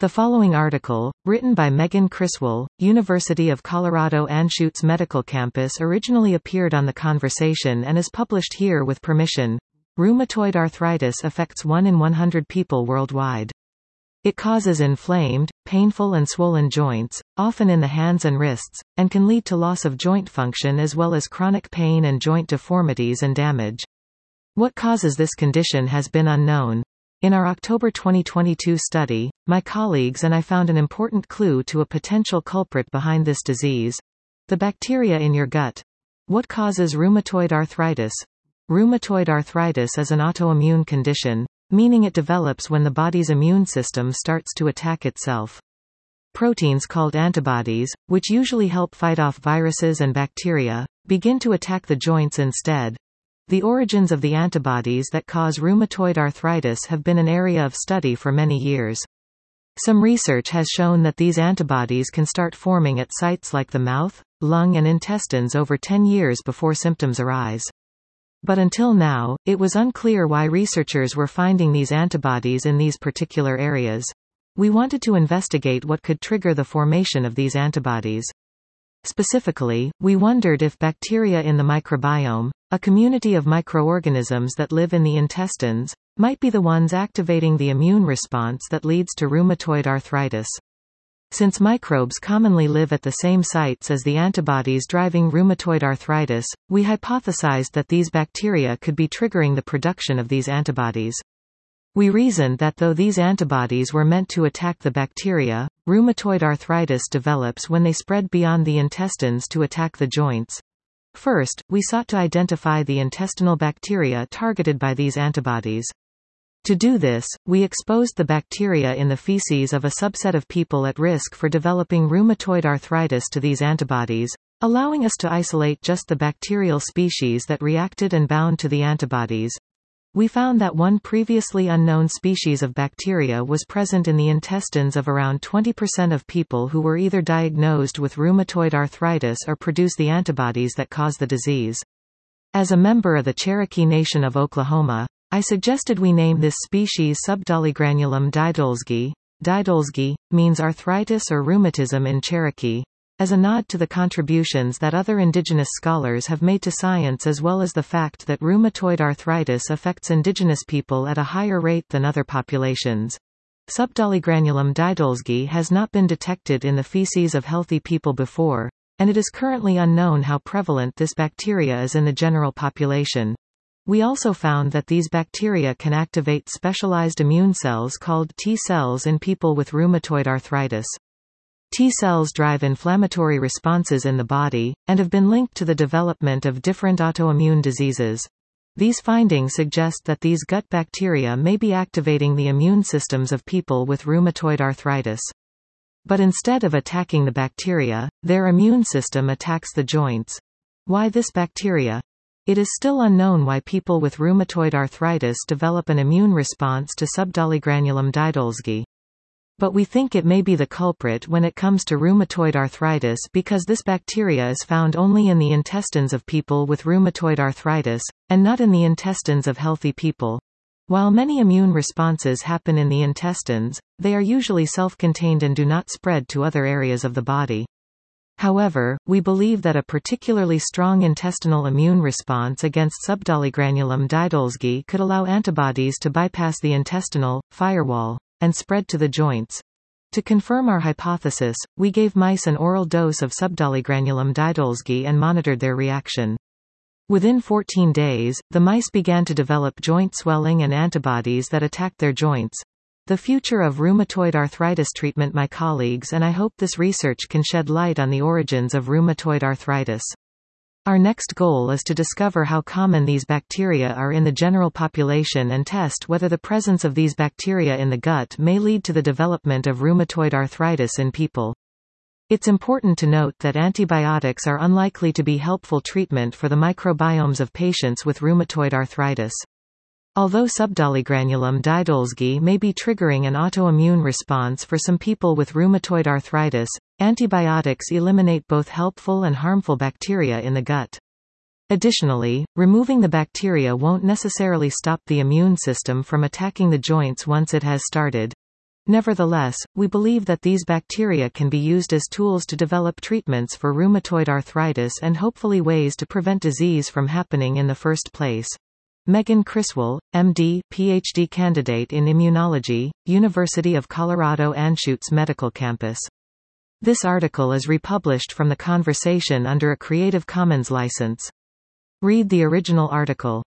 The following article, written by Megan Criswell, University of Colorado Anschutz Medical Campus, originally appeared on The Conversation and is published here with permission. Rheumatoid arthritis affects 1 in 100 people worldwide. It causes inflamed, painful and swollen joints, often in the hands and wrists, and can lead to loss of joint function as well as chronic pain and joint deformities and damage. What causes this condition has been unknown. In our October 2022 study, my colleagues and I found an important clue to a potential culprit behind this disease: the bacteria in your gut. What causes rheumatoid arthritis? Rheumatoid arthritis is an autoimmune condition, meaning it develops when the body's immune system starts to attack itself. Proteins called antibodies, which usually help fight off viruses and bacteria, begin to attack the joints instead. The origins of the antibodies that cause rheumatoid arthritis have been an area of study for many years. Some research has shown that these antibodies can start forming at sites like the mouth, lung and intestines over 10 years before symptoms arise. But until now, it was unclear why researchers were finding these antibodies in these particular areas. We wanted to investigate what could trigger the formation of these antibodies. Specifically, we wondered if bacteria in the microbiome, a community of microorganisms that live in the intestines, might be the ones activating the immune response that leads to rheumatoid arthritis. Since microbes commonly live at the same sites as the antibodies driving rheumatoid arthritis, we hypothesized that these bacteria could be triggering the production of these antibodies. We reasoned that though these antibodies were meant to attack the bacteria, rheumatoid arthritis develops when they spread beyond the intestines to attack the joints. First, we sought to identify the intestinal bacteria targeted by these antibodies. To do this, we exposed the bacteria in the feces of a subset of people at risk for developing rheumatoid arthritis to these antibodies, allowing us to isolate just the bacterial species that reacted and bound to the antibodies. We found that one previously unknown species of bacteria was present in the intestines of around 20% of people who were either diagnosed with rheumatoid arthritis or produce the antibodies that cause the disease. As a member of the Cherokee Nation of Oklahoma, I suggested we name this species Subdolygranulum didolsgi. Didolsgi means arthritis or rheumatism in Cherokee, as a nod to the contributions that other indigenous scholars have made to science, as well as the fact that rheumatoid arthritis affects indigenous people at a higher rate than other populations. Subdolygranulum didolsgi has not been detected in the feces of healthy people before, and it is currently unknown how prevalent this bacteria is in the general population. We also found that these bacteria can activate specialized immune cells called T cells in people with rheumatoid arthritis. T cells drive inflammatory responses in the body, and have been linked to the development of different autoimmune diseases. These findings suggest that these gut bacteria may be activating the immune systems of people with rheumatoid arthritis. But instead of attacking the bacteria, their immune system attacks the joints. Why this bacteria? It is still unknown why people with rheumatoid arthritis develop an immune response to Subdolygranulum didolsgi. But we think it may be the culprit when it comes to rheumatoid arthritis because this bacteria is found only in the intestines of people with rheumatoid arthritis, and not in the intestines of healthy people. While many immune responses happen in the intestines, they are usually self-contained and do not spread to other areas of the body. However, we believe that a particularly strong intestinal immune response against Subdolygranulum didolsgi could allow antibodies to bypass the intestinal firewall and spread to the joints. To confirm our hypothesis, we gave mice an oral dose of Subdolygranulum didolsgi and monitored their reaction. Within 14 days, the mice began to develop joint swelling and antibodies that attacked their joints. The future of rheumatoid arthritis treatment. My colleagues and I hope this research can shed light on the origins of rheumatoid arthritis. Our next goal is to discover how common these bacteria are in the general population and test whether the presence of these bacteria in the gut may lead to the development of rheumatoid arthritis in people. It's important to note that antibiotics are unlikely to be helpful treatment for the microbiomes of patients with rheumatoid arthritis. Although Subdolygranulum didolsgi may be triggering an autoimmune response for some people with rheumatoid arthritis, antibiotics eliminate both helpful and harmful bacteria in the gut. Additionally, removing the bacteria won't necessarily stop the immune system from attacking the joints once it has started. Nevertheless, we believe that these bacteria can be used as tools to develop treatments for rheumatoid arthritis and hopefully ways to prevent disease from happening in the first place. Megan Criswell, MD, PhD candidate in immunology, University of Colorado Anschutz Medical Campus. This article is republished from the conversation under a Creative Commons license. Read the original article.